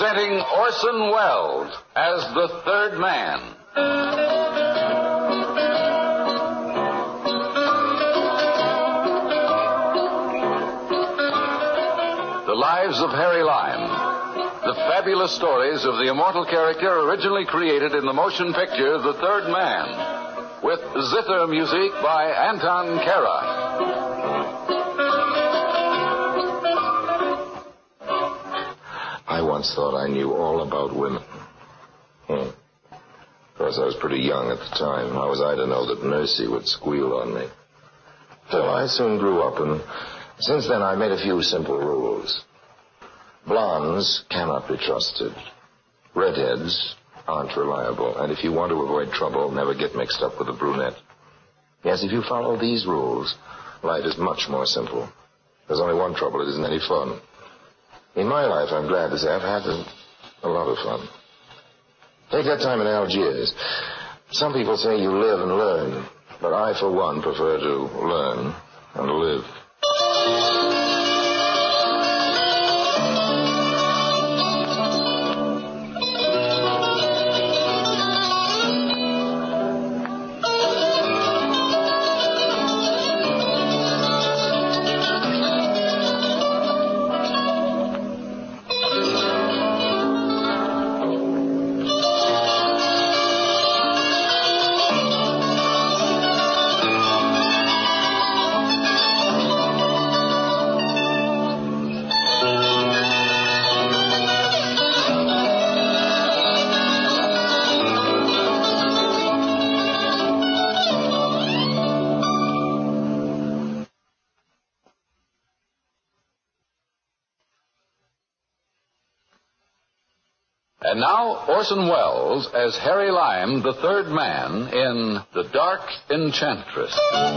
presenting Orson Welles as the Third Man. The Lives of Harry Lime. The fabulous stories of the immortal character originally created in the motion picture The Third Man, with zither music by Anton Kara. I once thought I knew all about women. Of course, I was pretty young at the time. How was I to know that Mercy would squeal on me? So I soon grew up, and since then I made a few simple rules. Blondes cannot be trusted. Redheads aren't reliable. And if you want to avoid trouble, never get mixed up with a brunette. Yes, if you follow these rules, life is much more simple. There's only one trouble: it isn't any fun. In my life, I'm glad to say I've had a lot of fun. Take that time in Algiers. Some people say you live and learn, but I, for one, prefer to learn and live. And now, Orson Welles as Harry Lime, the Third Man, in The Dark Enchantress.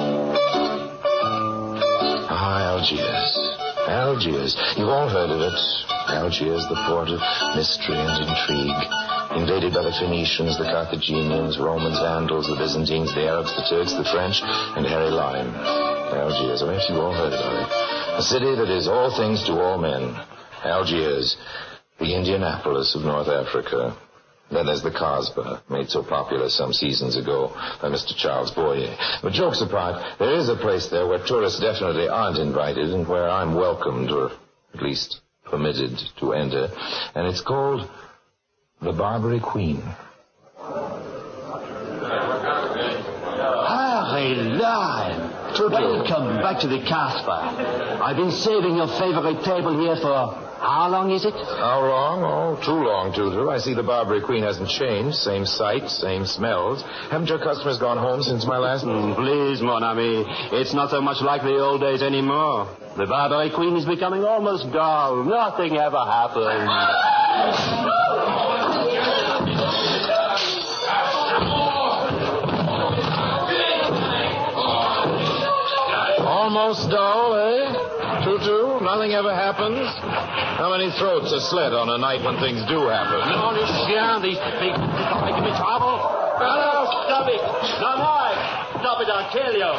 Algiers. You've all heard of it. Algiers, the port of mystery and intrigue. Invaded by the Phoenicians, the Carthaginians, Romans, Vandals, the Byzantines, the Arabs, the Turks, the French, and Harry Lime. Algiers. I bet you've all heard about it. A city that is all things to all men. Algiers. The Indianapolis of North Africa. Then there's the Casbah, made so popular some seasons ago by Mr. Charles Boyer. But jokes apart, there is a place there where tourists definitely aren't invited and where I'm welcomed, or at least permitted to enter. And it's called the Barbary Queen. Harry Lime! Welcome back to the Casbah. I've been saving your favorite table here for... How long is it? How long? Oh, too long, Tutor. I see the Barbary Queen hasn't changed. Same sight, same smells. Haven't your customers gone home since my last... Please, mon ami. It's not so much like the old days anymore. The Barbary Queen is becoming almost dull. Nothing ever happens. Almost dull, eh? Tutu, nothing ever happens. How many throats are slit on a night when things do happen? No, Lucien, these people are making me trouble. Hello, stop it. No more. Stop it, I'll kill you.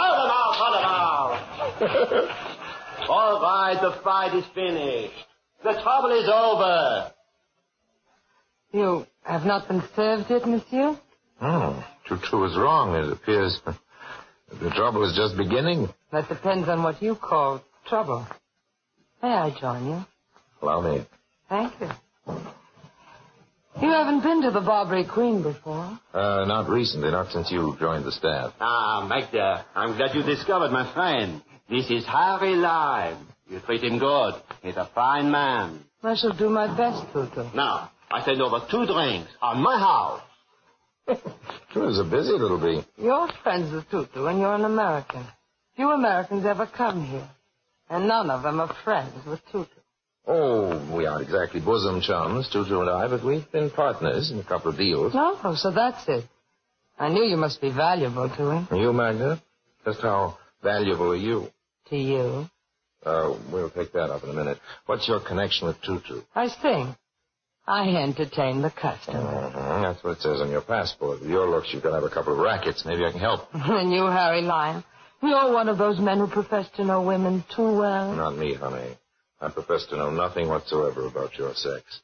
Throw them out. All right, the fight is finished. The trouble is over. You have not been served yet, monsieur? Tutu was wrong. It appears the trouble is just beginning. That depends on what you call trouble. May I join you? Allow me. Thank you. You haven't been to the Barbary Queen before? Not recently, not since you joined the staff. Magda, I'm glad you discovered my friend. This is Harry Lime. You treat him good. He's a fine man. I shall do my best, Tutu. Now, I send over 2 drinks on my house. Tutu's a busy little bee. You're friends with Tutu, and you're an American. Few Americans ever come here. And none of them are friends with Tutu. Oh, we aren't exactly bosom chums, Tutu and I, but we've been partners in a couple of deals. Oh, so that's it. I knew you must be valuable to him. You, Magda? Just how valuable are you? To you? We'll pick that up in a minute. What's your connection with Tutu? I sing. I entertain the customer. That's what it says on your passport. With your looks, you've got to have a couple of rackets. Maybe I can help. And you, Harry Lime? You're one of those men who profess to know women too well. Not me, honey. I profess to know nothing whatsoever about your sex.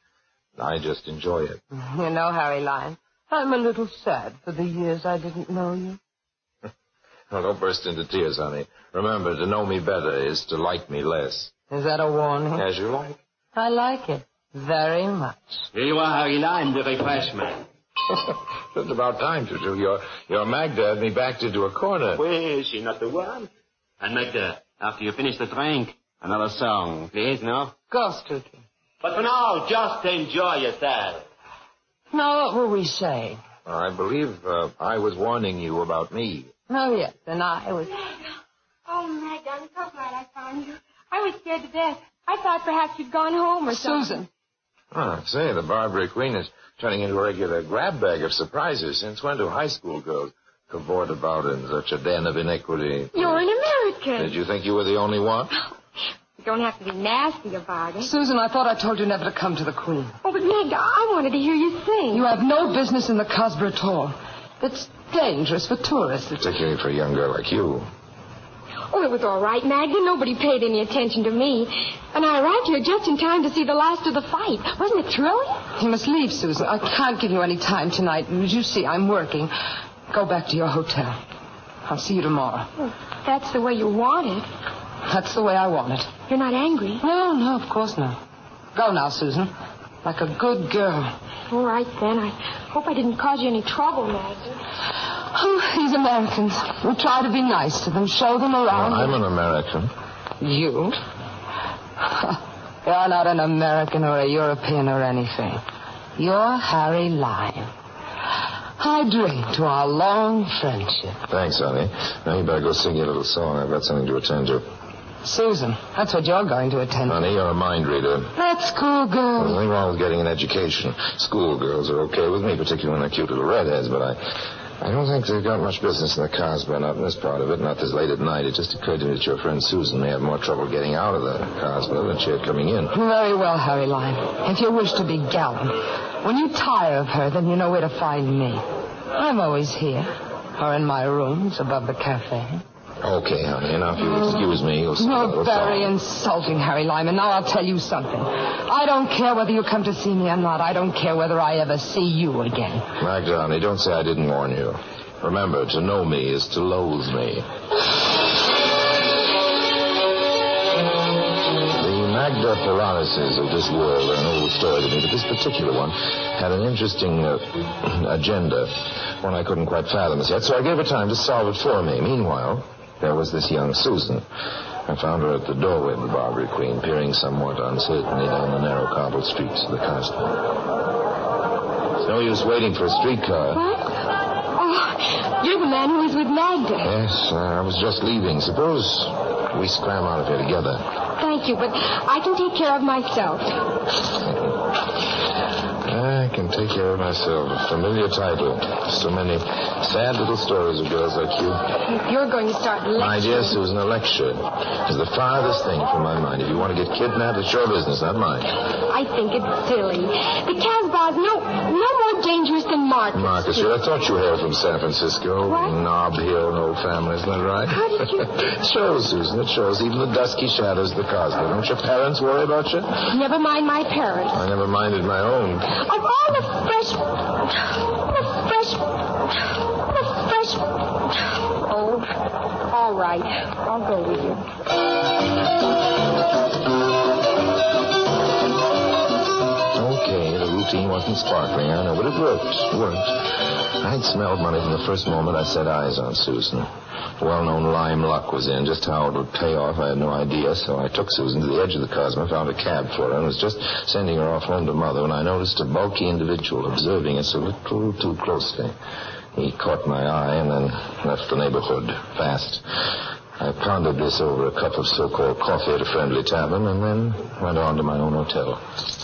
I just enjoy it. You know, Harry Lime, I'm a little sad for the years I didn't know you. Well, don't burst into tears, honey. Remember, to know me better is to like me less. Is that a warning? As you like. I like it very much. Here you are, Harry Lime, the refreshment. It's about time, Tutu. Your Magda had me backed into a corner. Well, is she not the one? And Magda, after you finish the drink, another song, please, no? Go, Tutu. But for now, just enjoy yourself. Now, what were we saying? I believe I was warning you about me. Oh, yes, and I was... Oh, Magda, I'm so glad I found you. I was scared to death. I thought perhaps you'd gone home or something. Susan. Oh, say, the Barbary Queen is turning into a regular grab bag of surprises. Since when do high school girls cavort about in such a den of iniquity? You're an American. Did you think you were the only one? You don't have to be nasty about it. Susan, I thought I told you never to come to the Queen. Oh, but Magda, I wanted to hear you sing. You have no business in the Cosber at all. It's dangerous for tourists. Particularly for a young girl like you. Oh, it was all right, Magda. Nobody paid any attention to me. And I arrived here just in time to see the last of the fight. Wasn't it thrilling? You must leave, Susan. I can't give you any time tonight. As you see, I'm working. Go back to your hotel. I'll see you tomorrow. Oh, that's the way you want it. That's the way I want it. You're not angry? No, of course not. Go now, Susan. Like a good girl. All right, then. I hope I didn't cause you any trouble, Magda. Oh, these Americans. We try to be nice to them, show them around. I'm an American. You? You're not an American or a European or anything. You're Harry Lime. I drink to our long friendship. Thanks, honey. Now you better go sing your little song. I've got something to attend to. Susan, that's what you're going to attend to. Honey, you're a mind reader. That's cool, girl. There's nothing wrong with getting an education. Schoolgirls are okay with me, particularly when they're cute little redheads, but I don't think they've got much business in the Cosby, not in this part of it, not this late at night. It just occurred to me that your friend Susan may have more trouble getting out of the Cosby than she had coming in. Very well, Harry Lime. If you wish to be gallant, when you tire of her, then you know where to find me. I'm always here, or in my rooms above the cafe. Okay, honey, now if you'll excuse me, you'll see. You're very insulting, Harry Lyman. Now I'll tell you something. I don't care whether you come to see me or not. I don't care whether I ever see you again. Magda, honey, don't say I didn't warn you. Remember, to know me is to loathe me. The Magda Paralyses of this world are an old story to me, but this particular one had an interesting agenda, one I couldn't quite fathom as yet, so I gave her time to solve it for me. Meanwhile, there was this young Susan. I found her at the doorway of the Barbary Queen, peering somewhat uncertainly down the narrow cobbled streets of the castle. It's no use waiting for a streetcar. What? Oh, you're the man who was with Magda. Yes, I was just leaving. Suppose we scram out of here together. Thank you, but I can take care of myself. I can take care of myself. A familiar title. So many sad little stories of girls like you. You're going to start lecturing. My dear Susan, a lecture is the farthest thing from my mind. If you want to get kidnapped, it's your business, not mine. I think it's silly. The Casbah's no more dangerous than Marcus. Marcus, I thought you hailed from San Francisco. What? Knob Hill, an old family, isn't that right? How did you... It shows, Susan, it shows. Even the dusky shadows of the Cosby. Don't your parents worry about you? Never mind my parents. I never minded my own. Of all the fresh... Oh, all right. I'll go with you. Okay, the routine wasn't sparkling, I know, but it worked. It worked. I'd smelled money from the first moment I set eyes on Susan. Well-known lime luck was in. Just how it would pay off, I had no idea, so I took Susan to the edge of the Cosmo, found a cab for her, and was just sending her off home to Mother when I noticed a bulky individual observing us a little too closely. He caught my eye and then left the neighborhood fast. I pondered this over a cup of so-called coffee at a friendly tavern and then went on to my own hotel.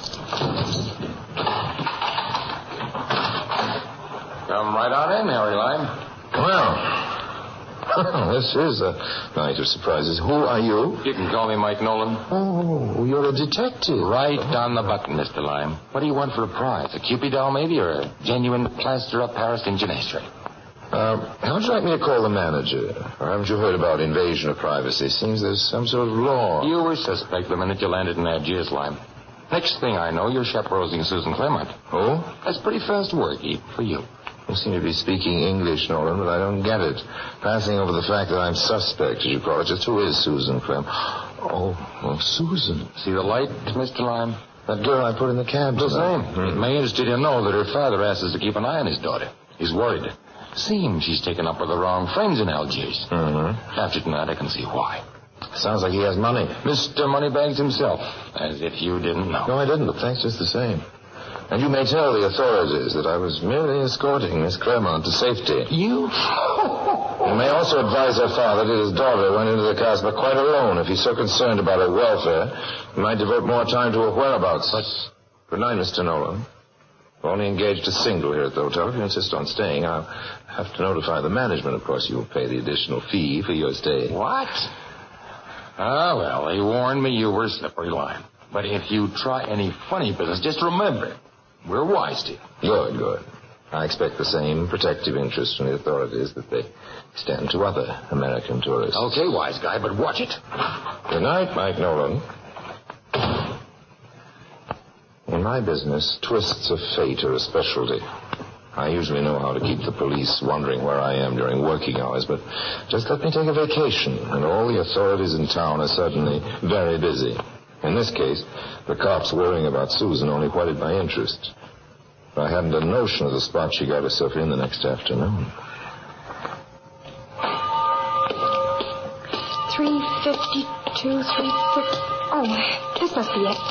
Come right on in, Harry Lime. Well, this is a night of surprises. Who are you? You can call me Mike Nolan. Oh, you're a detective. Right on the button, Mr. Lime. What do you want for a prize? A Cupid doll, maybe, or a genuine plaster-up Paris Saint-Germain? How would you like me to call the manager? Or haven't you heard about invasion of privacy? Seems there's some sort of law. You were suspect the minute you landed in Algiers, Lime. Next thing I know, you're chaperoning Susan Clement. Oh? That's pretty fast work, even for you. You seem to be speaking English, Nolan, but I don't get it. Passing over the fact that I'm suspect, as you call it. Just who is Susan Clem? Oh, Susan. See the light, Mr. Lime? That girl I put in the cab The tonight. same. It may interest you to know that her father asks us to keep an eye on his daughter. He's worried. Seems she's taken up with the wrong friends in Algiers. Mm-hmm. After tonight, I can see why. Sounds like he has money. Mr. Moneybags himself. As if you didn't know. No, I didn't, but thanks just the same. And you may tell the authorities that I was merely escorting Miss Claremont to safety. You? You may also advise her father that his daughter went into the Casbah quite alone. If he's so concerned about her welfare, he might devote more time to her whereabouts. Good night, Mr. Nolan. We're only engaged a single here at the hotel. If you insist on staying, I'll have to notify the management. Of course, you'll pay the additional fee for your stay. What? Ah, well, they warned me you were a slippery line. But if you try any funny business, just remember, we're wise to you. Good. I expect the same protective interest from the authorities that they extend to other American tourists. Okay, wise guy, but watch it. Good night, Mike Nolan. In my business, twists of fate are a specialty. I usually know how to keep the police wondering where I am during working hours, but just let me take a vacation, and all the authorities in town are suddenly very busy. In this case, the cops worrying about Susan only whetted my interest. I hadn't a notion of the spot she got herself in the next afternoon. 352, 350. Oh, this must be it.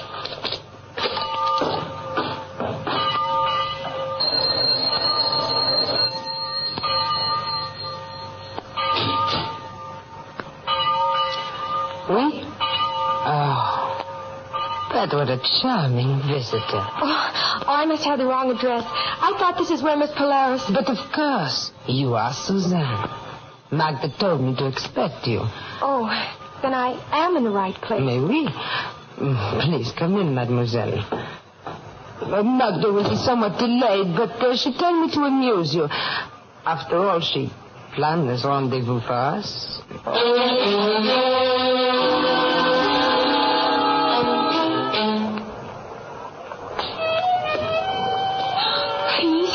Oui? Oh, but what a charming visitor. Oh, I must have the wrong address. I thought this is where Miss Polaris... But of course, you are Suzanne. Magda told me to expect you. Oh, then I am in the right place. Mais oui. Please come in, mademoiselle. Magda will be somewhat delayed, but she told me to amuse you. After all, she planned this rendezvous for us. Please,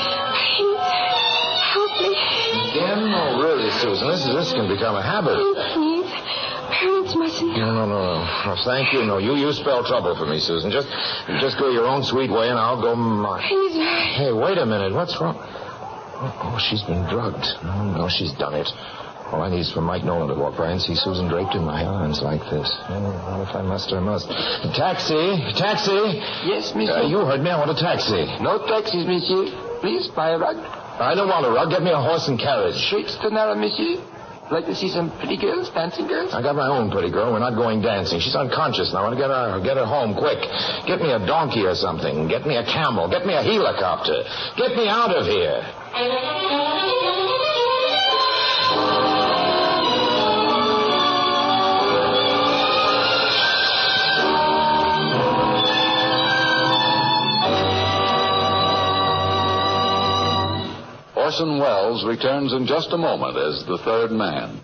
help me. Again? No, really, Susan, this can become a habit. Please, parents mustn't know. No. Thank you. No, you spell trouble for me, Susan. Just go your own sweet way, and I'll go mine. Please. Hey, wait a minute. What's wrong? Oh, she's been drugged. No, she's done it. All I need is for Mike Nolan to walk by and see Susan draped in my arms like this. Oh, if I must, I must. Taxi! Yes, monsieur. You heard me. I want a taxi. No taxis, monsieur. Please, buy a rug. I don't want a rug. Get me a horse and carriage. Streets to narrow, monsieur. Like to see some pretty girls, dancing girls? I got my own pretty girl. We're not going dancing. She's unconscious, and I want to get her home quick. Get me a donkey or something. Get me a camel. Get me a helicopter. Get me out of here. Orson Welles returns in just a moment as the third man.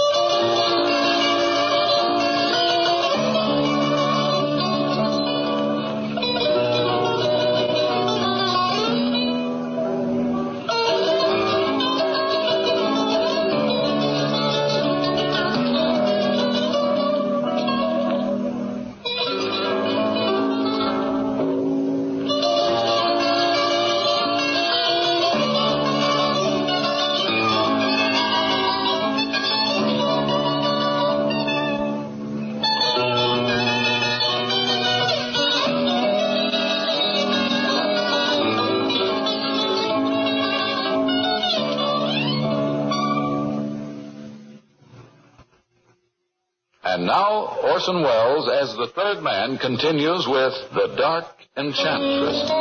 And now, Orson Welles, as the third man, continues with The Dark Enchantress.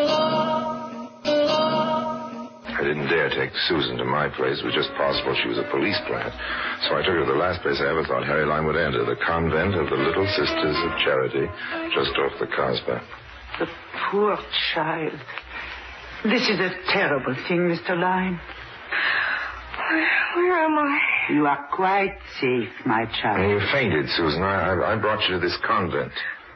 I didn't dare take Susan to my place. It was just possible she was a police plant. So I took her to the last place I ever thought Harry Lime would enter, the convent of the Little Sisters of Charity, just off the Casbah. The poor child. This is a terrible thing, Mr. Lime. Where am I? You are quite safe, my child. You fainted, Susan. I brought you to this convent.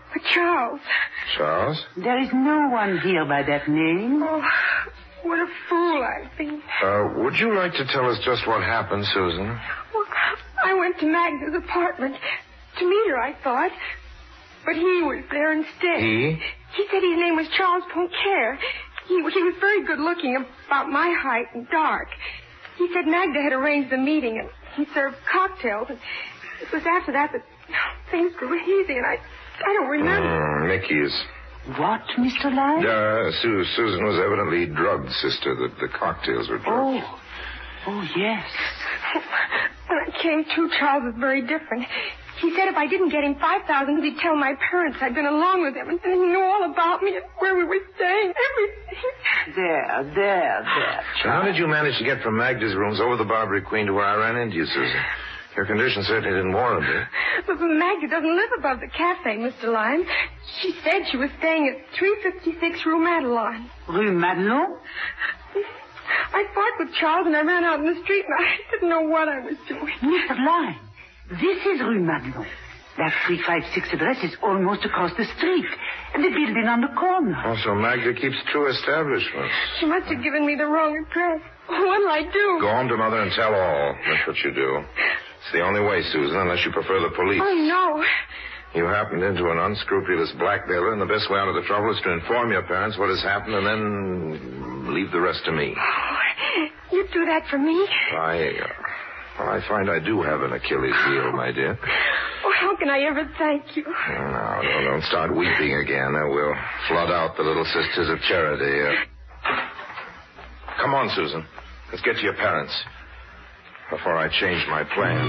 Charles. Charles? There is no one here by that name. Oh, what a fool I've been. Would you like to tell us just what happened, Susan? Well, I went to Magda's apartment to meet her, I thought. But he was there instead. He? He said his name was Charles Poncaire. He was very good looking, about my height and dark. He said Magda had arranged the meeting and he served cocktails. And it was after that things grew hazy and I don't remember. Mickey's. What, Mr. Lyon? Susan was evidently drugged, sister. The cocktails were drugged. Oh, yes. When I came to, Charles was very different. He said if I didn't get him $5,000, he'd tell my parents I'd been along with him and he knew all about me and where we were staying, everything. There. So how did you manage to get from Magda's rooms over the Barbary Queen to where I ran into you, Susan? Your condition certainly didn't warrant it. But Magda doesn't live above the cafe, Mr. Lyon. She said she was staying at 356 Rue Madelon. Rue Madelon? I fought with Charles and I ran out in the street and I didn't know what I was doing. Mr. Lyon, this is Rue Madelon. That 356 address is almost across the street. And the building on the corner. Also, Magda keeps two establishments. She must have given me the wrong address. What'll I do? Go home to Mother and tell all. That's what you do. It's the only way, Susan, unless you prefer the police. Oh, no. You happened into an unscrupulous blackmailer, and the best way out of the trouble is to inform your parents what has happened and then leave the rest to me. Oh, you'd do that for me? I find I do have an Achilles heel, my dear. Oh, how can I ever thank you? No, don't start weeping again. We'll flood out the Little Sisters of Charity. Come on, Susan. Let's get to your parents before I change my plan.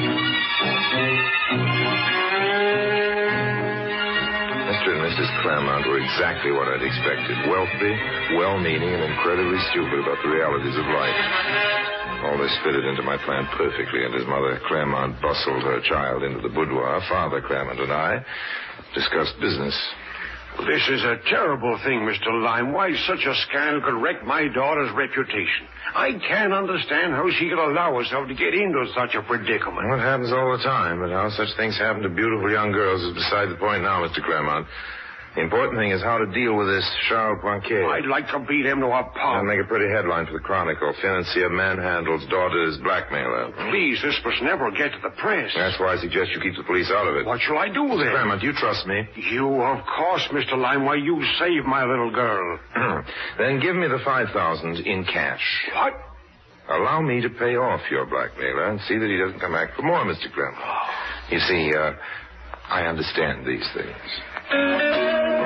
Mr. and Mrs. Claremont were exactly what I'd expected. Wealthy, well-meaning, and incredibly stupid about the realities of life. All this fitted into my plan perfectly, and as Mother Claremont bustled her child into the boudoir, Father Claremont and I discussed business. This is a terrible thing, Mr. Lime. Why such a scandal could wreck my daughter's reputation. I can't understand how she could allow herself to get into such a predicament. Well, it happens all the time, but how such things happen to beautiful young girls is beside the point now, Mr. Claremont. The important thing is how to deal with this Charles Poncaire. I'd like to beat him to a pulp. That'll make a pretty headline for the Chronicle. Financier manhandles daughter's blackmailer. Please, this must never get to the press. That's why I suggest you keep the police out of it. What shall I do then? Claremont, you trust me? You, of course, Mr. Lime. Why, you saved my little girl. Then give me the $5,000 in cash. What? Allow me to pay off your blackmailer and see that he doesn't come back for more, Mr. Claremont. You see, I understand these things.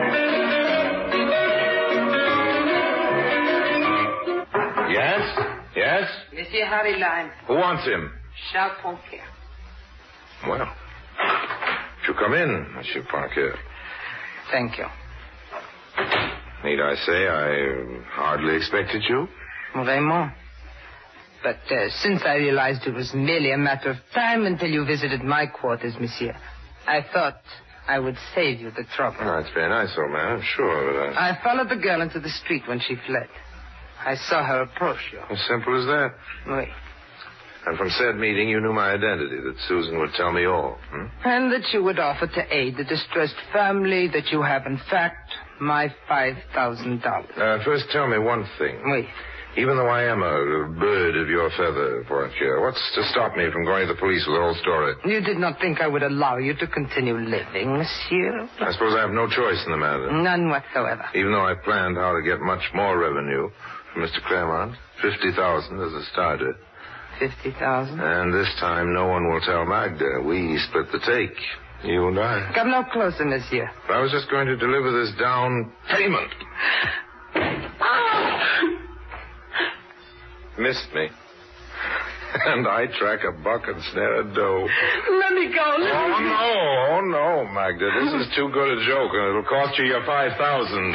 Yes? Monsieur Harry Lime. Who wants him? Charles Poncaire. Well, you come in, Monsieur Poncaire. Thank you. Need I say I hardly expected you? Vraiment. But since I realized it was merely a matter of time until you visited my quarters, monsieur, I thought I would save you the trouble. Oh, that's very nice, old man, I'm sure. But I followed the girl into the street when she fled. I saw her approach you. As simple as that. Oui. And from said meeting, you knew my identity, that Susan would tell me all. And that you would offer to aid the distressed family, that you have, in fact, my $5,000. First, tell me one thing. Oui. Even though I am a bird of your feather, Poncaire, what's to stop me from going to the police with the whole story? You did not think I would allow you to continue living, monsieur? I suppose I have no choice in the matter. None whatsoever. Even though I planned how to get much more revenue from Mr. Claremont, $50,000 as a starter. 50,000? And this time no one will tell Magda. We split the take. You and I. Come no closer, monsieur. I was just going to deliver this down payment. Missed me. And I track a buck and snare a doe. Let me go. Oh, no, Magda. This is too good a joke, and it'll cost you your $5,000.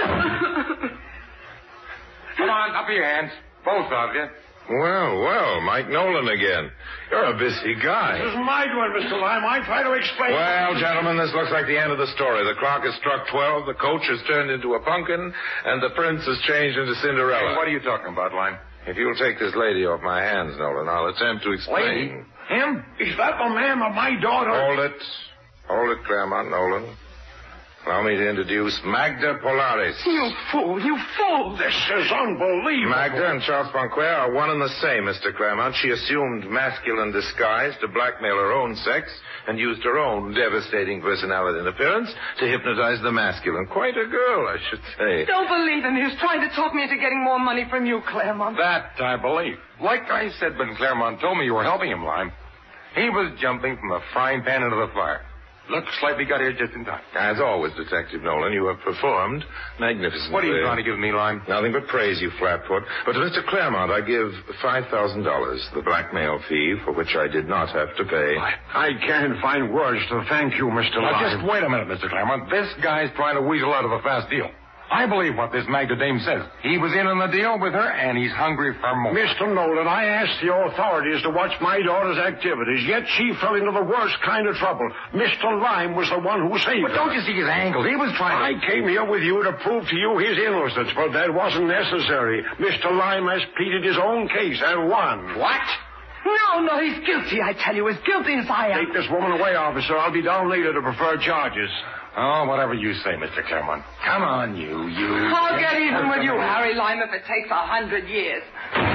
Come on, up your hands. Both of you. Well, Mike Nolan again. You're a busy guy. This is my doing, Mr. Lime. I try to explain. Well, gentlemen, this looks like the end of the story. The clock has struck 12, the coach has turned into a pumpkin, and the prince has changed into Cinderella. Hey, what are you talking about, Lime? If you'll take this lady off my hands, Nolan, I'll attempt to explain. Lady? Him? Is that the man of my daughter? Hold it, Claremont, Nolan. Allow me to introduce Magda Polaris. You fool, you fool! This is unbelievable. Magda and Charles Banquet are one and the same, Mr. Claremont. She assumed masculine disguise to blackmail her own sex and used her own devastating personality and appearance to hypnotize the masculine. Quite a girl, I should say. Don't believe him. He was trying to talk me into getting more money from you, Claremont. That I believe. Like I said when Claremont told me you were helping him, Lime, he was jumping from the frying pan into the fire. Looks like we got here just in time. As always, Detective Nolan, you have performed magnificently. What are you trying to give me, Lime? Nothing but praise, you flatfoot. But to Mr. Claremont, I give $5,000, the blackmail fee for which I did not have to pay. I can't find words to thank you, Mr. Now, Lime. just wait a minute, Mr. Claremont. This guy's trying to weasel out of a fast deal. I believe what this Magda dame says. He was in on the deal with her, and he's hungry for more. Mr. Nolan, I asked the authorities to watch my daughter's activities, yet she fell into the worst kind of trouble. Mr. Lime was the one who saved her. But don't you see his angle? He was trying to... I came here with you to prove to you his innocence, but that wasn't necessary. Mr. Lime has pleaded his own case and won. What? No, he's guilty, I tell you. As guilty as I am. Take this woman away, officer. I'll be down later to prefer charges. Oh, whatever you say, Mr. Claremont. Come on, you. I'll get even with you, Harry Lime, if it takes 100 years.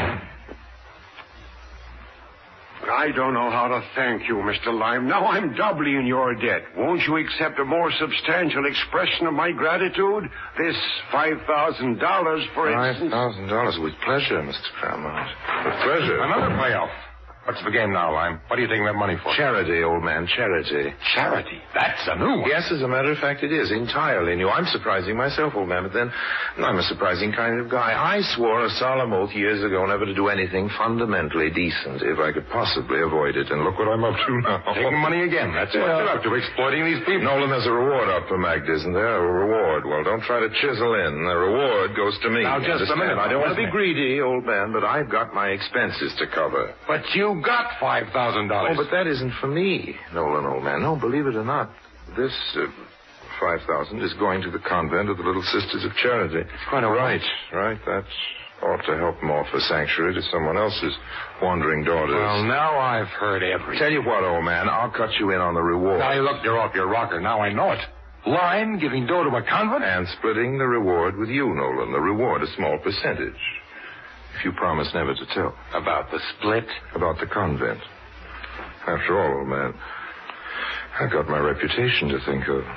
I don't know how to thank you, Mr. Lime. Now I'm doubly in your debt. Won't you accept a more substantial expression of my gratitude? This $5,000, for instance. $5,000 with pleasure, Mr. Claremont. With pleasure. Another playoff. What's the game now, Lime? What are you taking that money for? Charity, old man, charity. Charity? That's a new one. Yes, as a matter of fact, it is. Entirely new. I'm surprising myself, old man, but then I'm a surprising kind of guy. I swore a solemn oath years ago never to do anything fundamentally decent if I could possibly avoid it. And look what I'm up to now. Taking money again. That's what you're up to, exploiting these people. Nolan, there's a reward out for Magda, isn't there? A reward. Well, don't try to chisel in. The reward goes to me. Now, just a minute. I don't want to be greedy, old man, but I've got my expenses to cover. But you got $5,000. Oh, but that isn't for me, Nolan, old man. No, believe it or not, this $5,000 is going to the convent of the Little Sisters of Charity. It's quite all right. Right. That ought to help them offer sanctuary to someone else's wandering daughters. Well, now I've heard everything. Tell you what, old man, I'll cut you in on the reward. Now, look, you're off your rocker. Now I know it. Lime giving dough to a convent? And splitting the reward with you, Nolan. The reward, a small percentage. If you promise never to tell. About the split? About the convent. After all, old man, I've got my reputation to think of.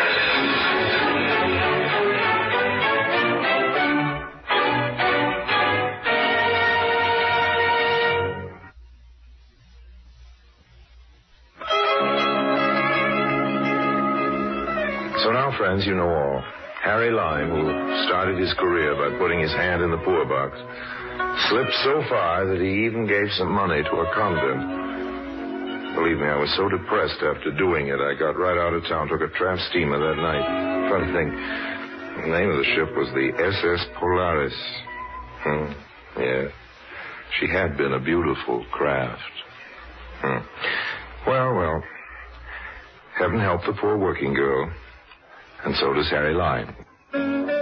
So now, friends, you know all. Harry Lime, who started his career by putting his hand in the poor box, slipped so far that he even gave some money to a convent. Believe me, I was so depressed after doing it, I got right out of town, took a tramp steamer that night. Trying to think. The name of the ship was the SS Polaris. Yeah. She had been a beautiful craft. Well. Heaven help the poor working girl. And so does Harry Lime.